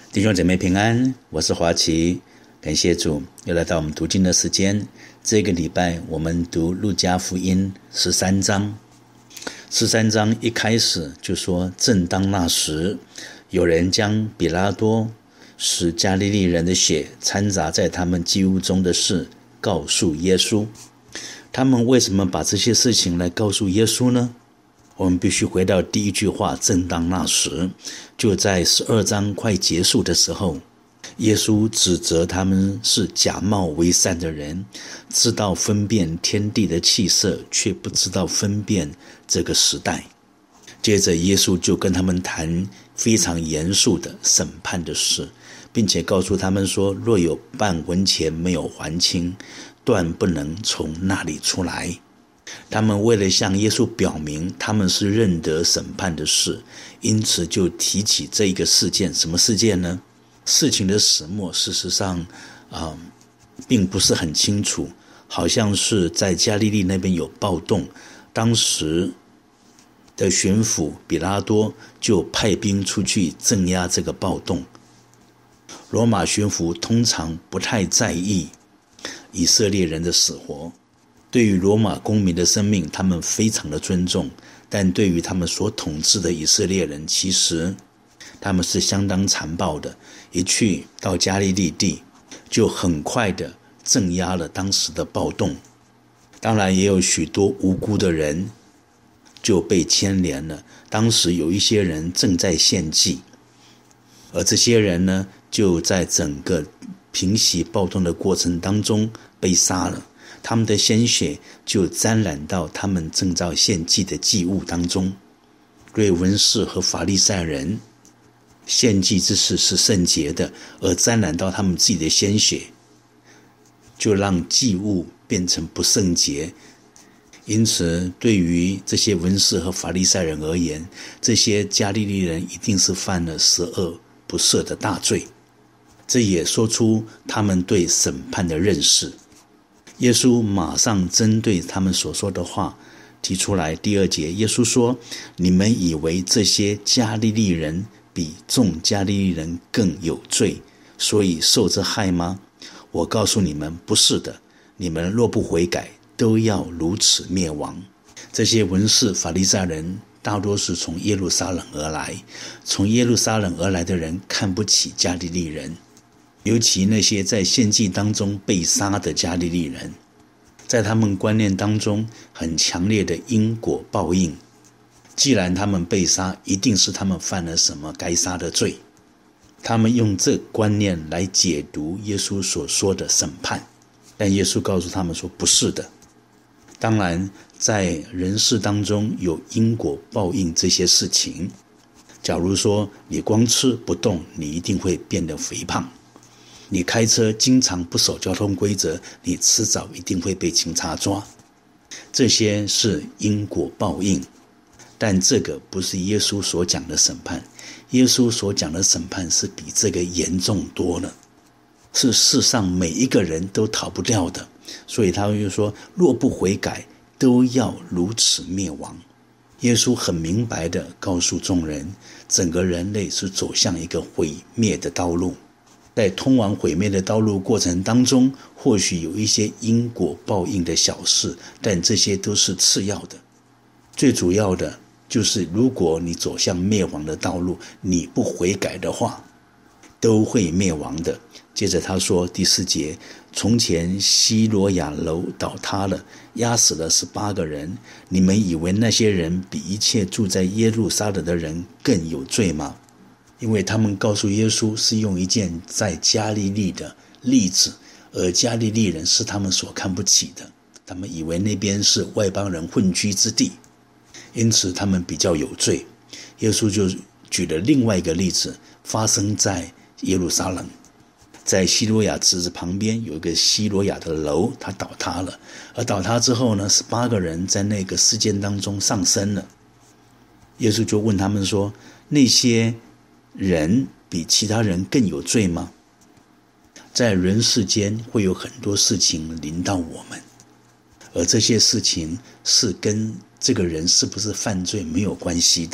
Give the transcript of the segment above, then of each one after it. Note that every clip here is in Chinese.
弟兄姐妹平安，我是华奇，感谢主，又来到我们读经的时间。这个礼拜我们读路加福音13章。13章一开始就说，正当那时，有人将比拉多使加利利人的血掺杂在他们祭物中的事告诉耶稣。他们为什么把这些事情来告诉耶稣呢？我们必须回到第一句话，正当那时，就在12章快结束的时候，耶稣指责他们是假冒为善的人，知道分辨天地的气色，却不知道分辨这个时代。接着耶稣就跟他们谈非常严肃的审判的事，并且告诉他们说，若有半文钱没有还清，断不能从那里出来。他们为了向耶稣表明他们是认得审判的事，因此就提起这一个事件。什么事件呢？事情的始末事实上并不是很清楚，好像是在加利利那边有暴动，当时的巡抚比拉多就派兵出去镇压这个暴动。罗马巡抚通常不太在意以色列人的死活，对于罗马公民的生命他们非常的尊重，但对于他们所统治的以色列人，其实他们是相当残暴的。一去到加利利地，就很快的镇压了当时的暴动。当然也有许多无辜的人就被牵连了。当时有一些人正在献祭，而这些人呢，就在整个平息暴动的过程当中被杀了，他们的鲜血就沾染到他们正在献祭的祭物当中。对文士和法利赛人，献祭之事是圣洁的，而沾染到他们自己的鲜血，就让祭物变成不圣洁。因此对于这些文士和法利赛人而言，这些加利利人一定是犯了十恶不赦的大罪。这也说出他们对审判的认识。耶稣马上针对他们所说的话提出来。第2节，耶稣说，你们以为这些加利利人比众加利利人更有罪，所以受这害吗？我告诉你们，不是的，你们若不悔改，都要如此灭亡。这些文士法利赛人大多是从耶路撒冷而来，从耶路撒冷而来的人看不起加利利人，尤其那些在献祭当中被杀的加利利人，在他们观念当中很强烈的因果报应。既然他们被杀，一定是他们犯了什么该杀的罪。他们用这观念来解读耶稣所说的审判，但耶稣告诉他们说，不是的。当然在人世当中有因果报应这些事情，假如说你光吃不动，你一定会变得肥胖。你开车经常不守交通规则，你迟早一定会被警察抓。这些是因果报应，但这个不是耶稣所讲的审判。耶稣所讲的审判是比这个严重多了，是世上每一个人都逃不掉的。所以他就说，若不悔改，都要如此灭亡。耶稣很明白地告诉众人，整个人类是走向一个毁灭的道路。在通往毁灭的道路过程当中，或许有一些因果报应的小事，但这些都是次要的。最主要的就是，如果你走向灭亡的道路，你不悔改的话，都会灭亡的。接着他说，第4节，从前西罗亚楼倒塌了，压死了18个人，你们以为那些人比一切住在耶路撒冷的人更有罪吗？因为他们告诉耶稣是用一件在加利利的例子，而加利利人是他们所看不起的，他们以为那边是外邦人混居之地，因此他们比较有罪。耶稣就举了另外一个例子，发生在耶路撒冷，在西罗亚池子旁边有一个西罗亚的楼，它倒塌了，而倒塌之后呢，18个人在那个事件当中丧生了。耶稣就问他们说，那些人比其他人更有罪吗？在人世间会有很多事情临到我们，而这些事情是跟这个人是不是犯罪没有关系的。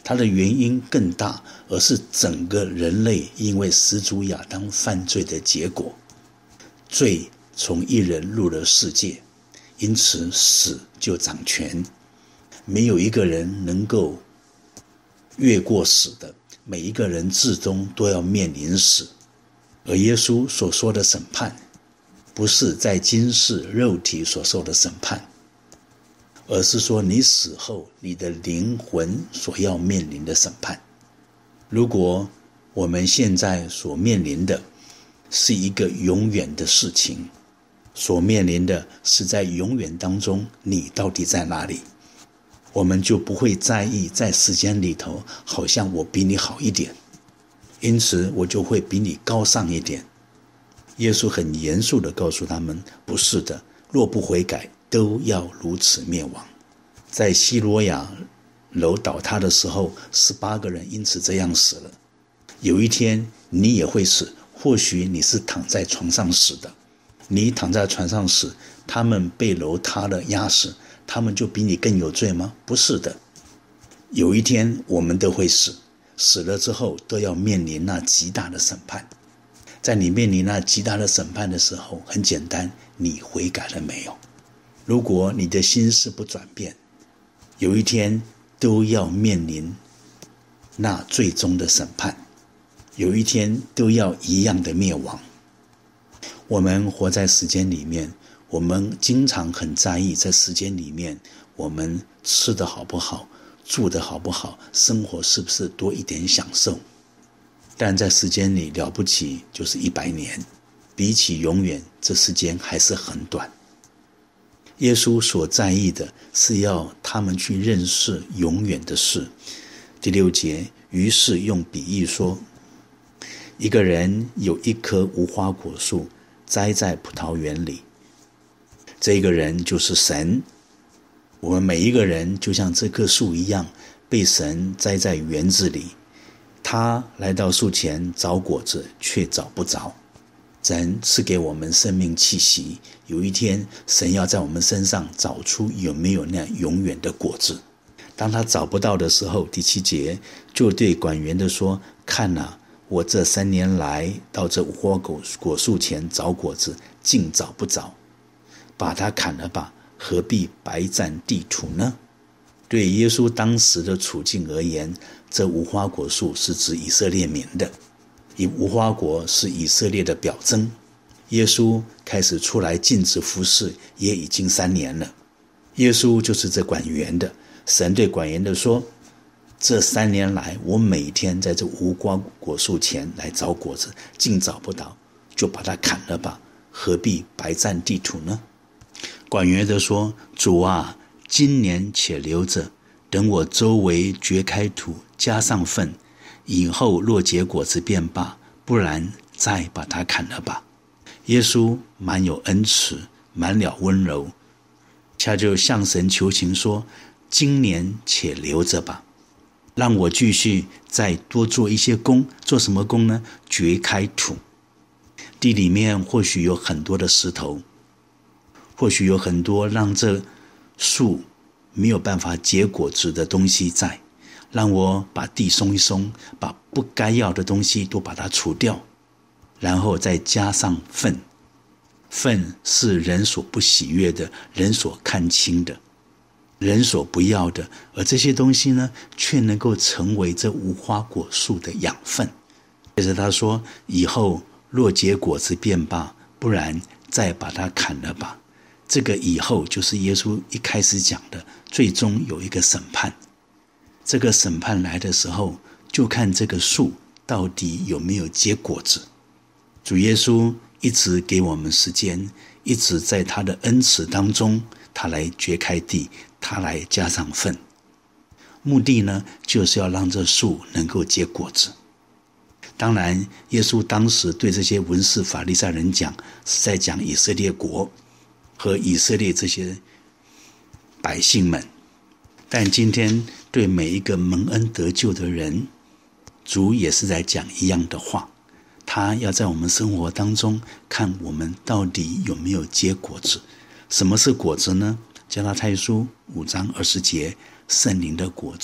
它的原因更大，而是整个人类因为始祖亚当犯罪的结果。罪从一人入了世界，因此死就掌权，没有一个人能够越过死的，每一个人至终都要面临死。而耶稣所说的审判，不是在今世肉体所受的审判，而是说你死后你的灵魂所要面临的审判。如果我们现在所面临的是一个永远的事情，所面临的是在永远当中你到底在哪里，我们就不会在意在时间里头好像我比你好一点，因此我就会比你高尚一点。耶稣很严肃地告诉他们，不是的，若不悔改都要如此灭亡。在西罗亚楼倒塌的时候，18个人因此这样死了。有一天你也会死，或许你是躺在床上死的，你躺在床上死，他们被楼塌了压死，他们就比你更有罪吗？不是的，有一天我们都会死，死了之后都要面临那极大的审判。在你面临那极大的审判的时候，很简单，你悔改了没有？如果你的心思不转变，有一天都要面临那最终的审判，有一天都要一样的灭亡。我们活在时间里面，我们经常很在意在时间里面我们吃得好不好，住得好不好，生活是不是多一点享受。但在时间里了不起就是100年，比起永远，这时间还是很短。耶稣所在意的是要他们去认识永远的事。第6节，于是用比喻说，一个人有一棵无花果树栽在葡萄园里，这个人就是神。我们每一个人就像这棵树一样，被神栽在园子里，他来到树前找果子，却找不着。神赐给我们生命气息，有一天神要在我们身上找出有没有那永远的果子。当他找不到的时候，第7节就对管园的说，看啊，我这3年来到这无花果树前找果子，竟找不着，把它砍了吧，何必白占地土呢？对耶稣当时的处境而言，这无花果树是指以色列民的，无花果是以色列的表征。耶稣开始出来禁止服事也已经3年了，耶稣就是这管园的。神对管园的说，这3年来我每天在这无花果树前来找果子，竟找不到，就把它砍了吧，何必白占地土呢？管园的说，主啊，今年且留着，等我周围掘开土，加上粪，以后若结果子便罢，不然再把它砍了吧。耶稣满有恩慈，满了温柔，他就向神求情说，今年且留着吧，让我继续再多做一些工。做什么工呢？掘开土。地里面或许有很多的石头，或许有很多让这树没有办法结果子的东西在，让我把地松一松，把不该要的东西都把它除掉，然后再加上粪。粪是人所不喜悦的，人所看轻的，人所不要的，而这些东西呢，却能够成为这无花果树的养分。接着他说，以后若结果子便罢，不然再把它砍了吧。这个以后就是耶稣一开始讲的，最终有一个审判。这个审判来的时候，就看这个树到底有没有结果子。主耶稣一直给我们时间，一直在他的恩慈当中，他来掘开地，他来加上粪。目的呢，就是要让这树能够结果子。当然，耶稣当时对这些文士法利赛人讲，是在讲以色列国和以色列这些百姓们。但今天对每一个蒙恩得救的人，主也是在讲一样的话。他要在我们生活当中看我们到底有没有结果子。什么是果子呢？加拉太书5章20节，圣灵的果子，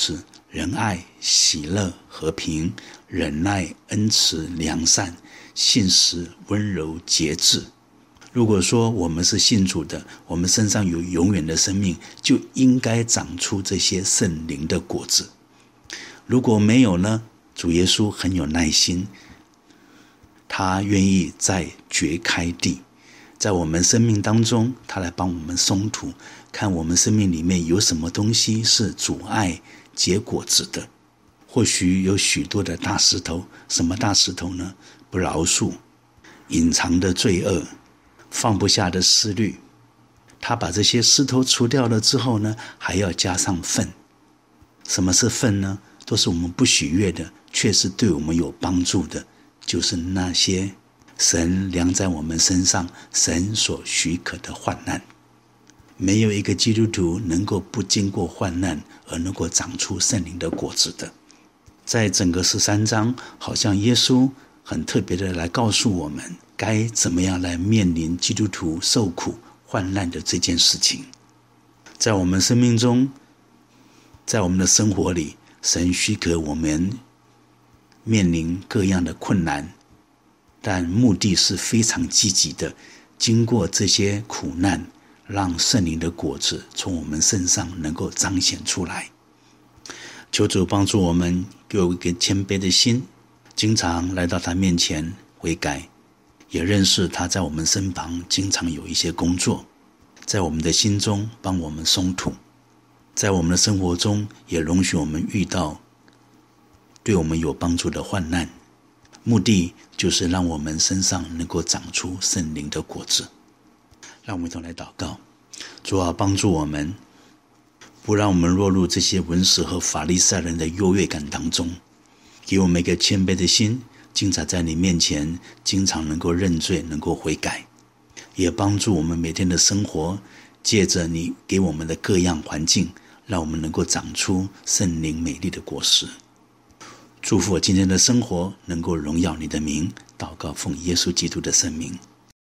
仁爱、喜乐、和平、忍耐、恩慈、良善、信实、温柔、节制。如果说我们是信主的，我们身上有永远的生命，就应该长出这些圣灵的果子。如果没有呢？主耶稣很有耐心，他愿意再掘开地，在我们生命当中，他来帮我们松土，看我们生命里面有什么东西是阻碍结果子的。或许有许多的大石头，什么大石头呢？不饶恕、隐藏的罪恶、放不下的思虑。他把这些石头除掉了之后呢，还要加上粪。什么是粪呢？都是我们不喜悦的，却是对我们有帮助的，就是那些神量在我们身上，神所许可的患难。没有一个基督徒能够不经过患难而能够长出圣灵的果子的。在整个13章，好像耶稣很特别的来告诉我们，该怎么样来面临基督徒受苦患难的这件事情。在我们生命中，在我们的生活里，神许可我们面临各样的困难，但目的是非常积极的，经过这些苦难，让圣灵的果子从我们身上能够彰显出来。求主帮助我们有一个谦卑的心，经常来到他面前悔改，也认识他在我们身旁经常有一些工作，在我们的心中帮我们松土，在我们的生活中也容许我们遇到对我们有帮助的患难，目的就是让我们身上能够长出圣灵的果子。让我们一同来祷告。主啊，帮助我们，不让我们落入这些文士和法利赛人的优越感当中，给我们一个谦卑的心，经常在你面前经常能够认罪，能够悔改，也帮助我们每天的生活，借着你给我们的各样环境，让我们能够长出圣灵美丽的果实。祝福我今天的生活能够荣耀你的名，祷告奉耶稣基督的圣名。